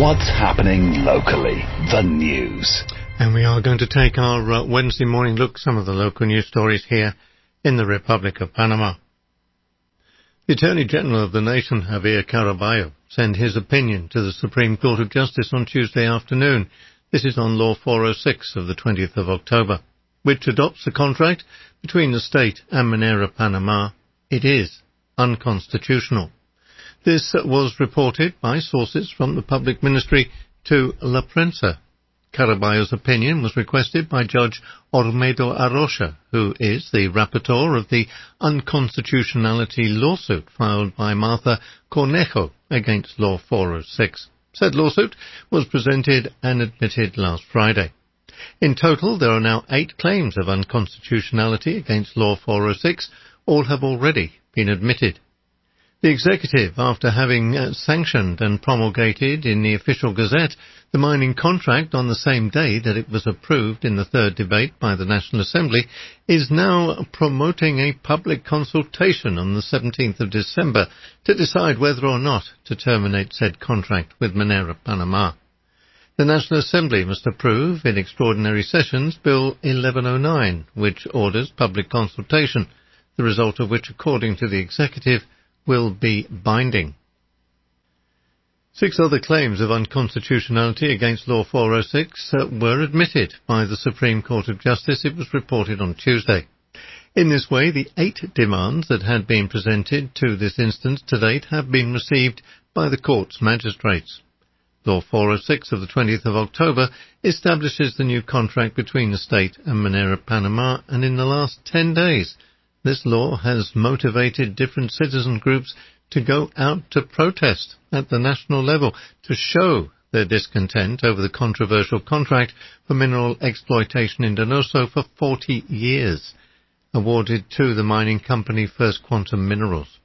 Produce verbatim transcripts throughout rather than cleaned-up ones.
What's happening locally? The news. And we are going to take our uh, Wednesday morning look at some of the local news stories here in the Republic of Panama. The Attorney General of the nation, Javier Caraballo, sent his opinion to the Supreme Court of Justice on Tuesday afternoon. This is on Law four oh six of the twentieth of October, which adopts a contract between the state and Minera Panama. It is unconstitutional. This was reported by sources from the public ministry to La Prensa. Caraballo's opinion was requested by Judge Olmedo Arocha, who is the rapporteur of the unconstitutionality lawsuit filed by Martha Cornejo against Law four oh six. Said lawsuit was presented and admitted last Friday. In total, there are now eight claims of unconstitutionality against Law four oh six. All have already been admitted. The executive, after having uh, sanctioned and promulgated in the official gazette the mining contract on the same day that it was approved in the third debate by the National Assembly, is now promoting a public consultation on the seventeenth of December to decide whether or not to terminate said contract with Minera Panama. The National Assembly must approve in extraordinary sessions Bill eleven oh nine, which orders public consultation, the result of which, according to the executive, will be binding. Six other claims of unconstitutionality against Law four oh six uh, were admitted by the Supreme Court of Justice, it was reported on Tuesday. In this way, the eight demands that had been presented to this instance to date have been received by the court's magistrates. Law four oh six of the twentieth of October establishes the new contract between the state and Minera Panama, and in the last ten days, this law has motivated different citizen groups to go out to protest at the national level to show their discontent over the controversial contract for mineral exploitation in Donoso for forty years, awarded to the mining company First Quantum Minerals.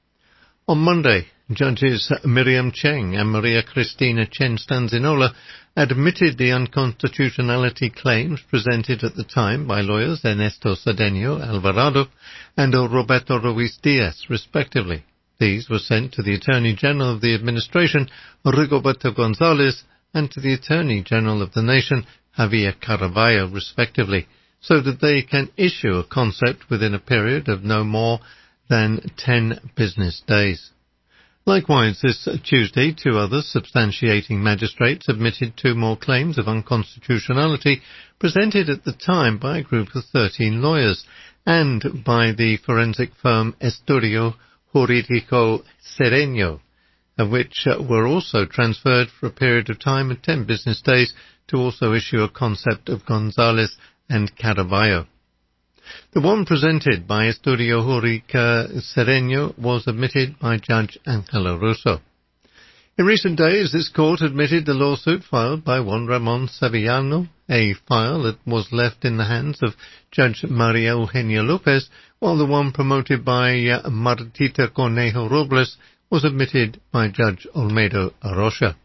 On Monday, Judges Miriam Cheng and Maria Cristina Chen Stanzinola admitted the unconstitutionality claims presented at the time by lawyers Ernesto Cedeno Alvarado and Roberto Ruiz Diaz, respectively. These were sent to the Attorney General of the Administration, Rigoberto Gonzalez, and to the Attorney General of the nation, Javier Caraballo, respectively, so that they can issue a concept within a period of no more than ten business days. Likewise, this Tuesday, two other substantiating magistrates admitted two more claims of unconstitutionality presented at the time by a group of thirteen lawyers and by the forensic firm Estudio Jurídico Sereno, which were also transferred for a period of time of ten business days to also issue a concept of Gonzalez and Caraballo. The one presented by Estudio Jurídico Sereno was admitted by Judge Angelo Russo. In recent days, this court admitted the lawsuit filed by Juan Ramón Sevillano, a file that was left in the hands of Judge Maria Eugenia Lopez, while the one promoted by uh, Martita Cornejo Robles was admitted by Judge Olmedo Arocha.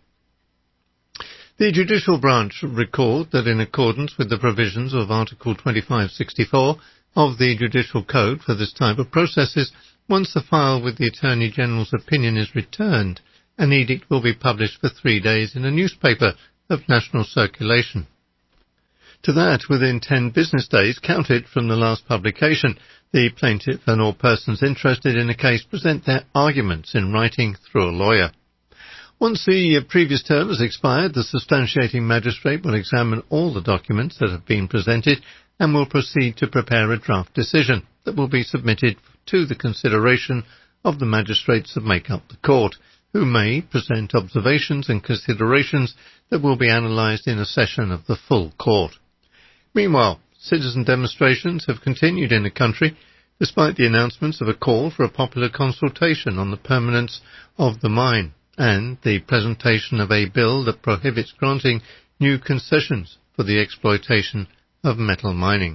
The judicial branch recalled that in accordance with the provisions of Article twenty-five sixty-four of the Judicial Code for this type of processes, once the file with the Attorney General's opinion is returned, an edict will be published for three days in a newspaper of national circulation. To that, within ten business days counted from the last publication, the plaintiff and all persons interested in a case present their arguments in writing through a lawyer. Once the previous term has expired, the substantiating magistrate will examine all the documents that have been presented and will proceed to prepare a draft decision that will be submitted to the consideration of the magistrates that make up the court, who may present observations and considerations that will be analysed in a session of the full court. Meanwhile, citizen demonstrations have continued in the country, despite the announcements of a call for a popular consultation on the permanence of the mine and the presentation of a bill that prohibits granting new concessions for the exploitation of metal mining.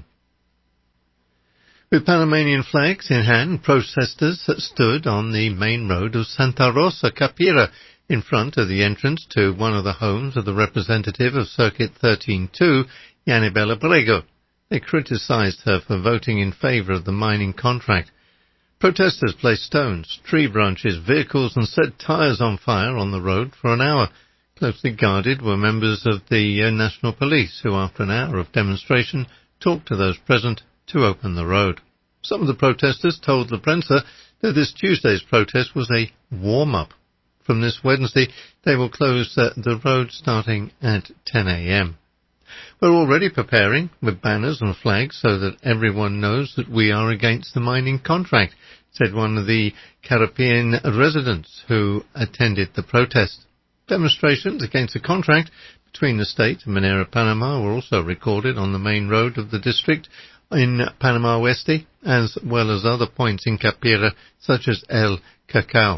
With Panamanian flags in hand, protesters stood on the main road of Santa Rosa Capira in front of the entrance to one of the homes of the representative of Circuit thirteen two, Yanibel Abrego. They criticized her for voting in favor of the mining contract. Protesters placed stones, tree branches, vehicles and set tires on fire on the road for an hour, Closely guarded were members of the uh, National Police, who after an hour of demonstration talked to those present to open the road. Some of the protesters told La Prensa that this Tuesday's protest was a warm-up. From this Wednesday, they will close uh, the road starting at ten a.m. We're already preparing with banners and flags so that everyone knows that we are against the mining contract, said one of the Carapien residents who attended the protest. Demonstrations against the contract between the state and Minera Panama were also recorded on the main road of the district in Panama Oeste, as well as other points in Capira, such as El Cacao.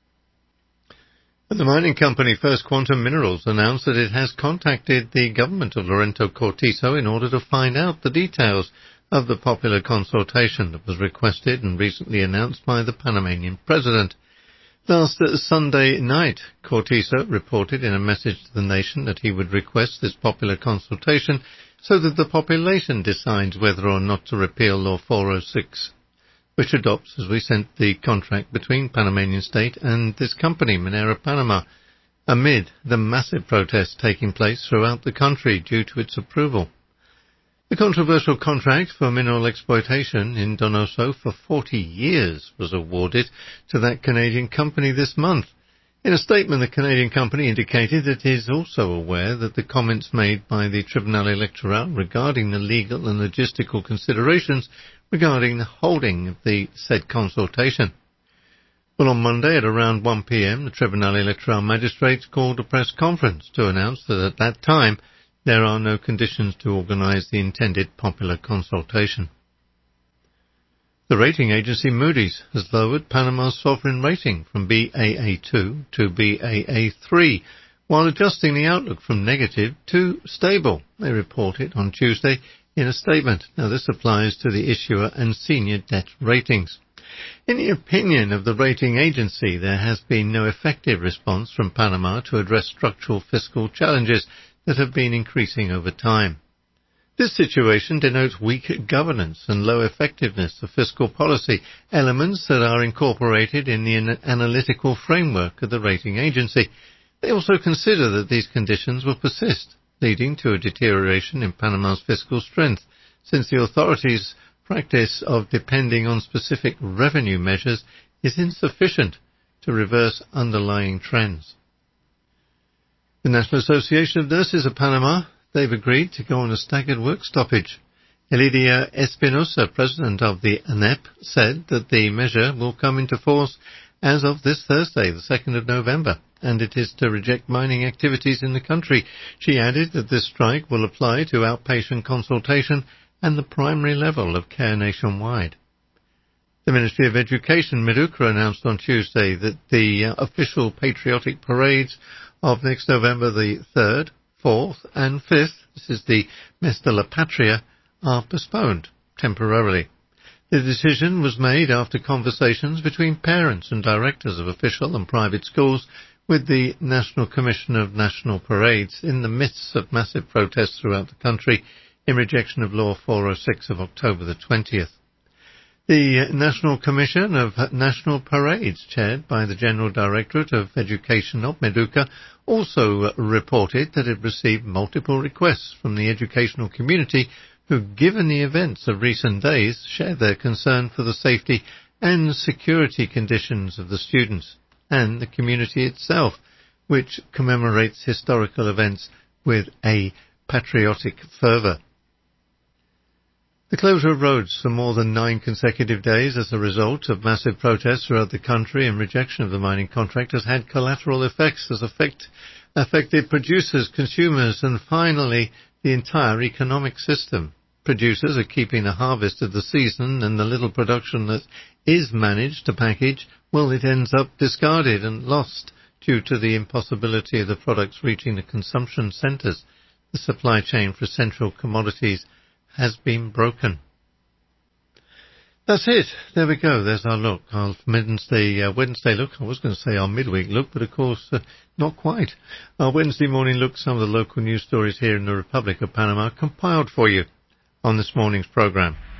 The mining company First Quantum Minerals announced that it has contacted the government of Laurento Cortizo in order to find out the details of the popular consultation that was requested and recently announced by the Panamanian president. Last Sunday night, Cortizo reported in a message to the nation that he would request this popular consultation so that the population decides whether or not to repeal Law four oh six, which adopts, as we sent, the contract between Panamanian state and this company, Minera Panama, amid the massive protests taking place throughout the country due to its approval. The controversial contract for mineral exploitation in Donoso for forty years was awarded to that Canadian company this month. In a statement, the Canadian company indicated that it is also aware that the comments made by the Tribunal Electoral regarding the legal and logistical considerations regarding the holding of the said consultation. Well, on Monday at around one p.m, the Tribunal Electoral magistrates called a press conference to announce that at that time there are no conditions to organise the intended popular consultation. The rating agency Moody's has lowered Panama's sovereign rating from B A A two to B A A three, while adjusting the outlook from negative to stable, they reported on Tuesday in a statement. Now, this applies to the issuer and senior debt ratings. In the opinion of the rating agency, there has been no effective response from Panama to address structural fiscal challenges that have been increasing over time. This situation denotes weak governance and low effectiveness of fiscal policy, elements that are incorporated in the analytical framework of the rating agency. They also consider that these conditions will persist, leading to a deterioration in Panama's fiscal strength, since the authorities' practice of depending on specific revenue measures is insufficient to reverse underlying trends. The National Association of Nurses of Panama, they've agreed to go on a staggered work stoppage. Elidia Espinosa, president of the A N E P, said that the measure will come into force as of this Thursday, the second of November, and it is to reject mining activities in the country. She added that this strike will apply to outpatient consultation and the primary level of care nationwide. The Ministry of Education, Meduca, announced on Tuesday that the uh, official patriotic parades of next November the third, fourth and fifth, this is the Mes de la Patria, are postponed temporarily. The decision was made after conversations between parents and directors of official and private schools with the National Commission of National Parades in the midst of massive protests throughout the country in rejection of Law four oh six of October the twentieth. The National Commission of National Parades, chaired by the General Directorate of Education of Meduca, also reported that it received multiple requests from the educational community who, given the events of recent days, shared their concern for the safety and security conditions of the students and the community itself, which commemorates historical events with a patriotic fervour. The closure of roads for more than nine consecutive days as a result of massive protests throughout the country in rejection of the mining contract has had collateral effects that affect, affected producers, consumers and finally the entire economic system. Producers are keeping the harvest of the season, and the little production that is managed to package, well, it ends up discarded and lost due to the impossibility of the products reaching the consumption centres. The supply chain for essential commodities has been broken. That's it. There we go. There's our look. Our Wednesday, uh, Wednesday look. I was going to say our midweek look, but of course, uh, not quite. Our Wednesday morning look, some of the local news stories here in the Republic of Panama compiled for you on this morning's programme.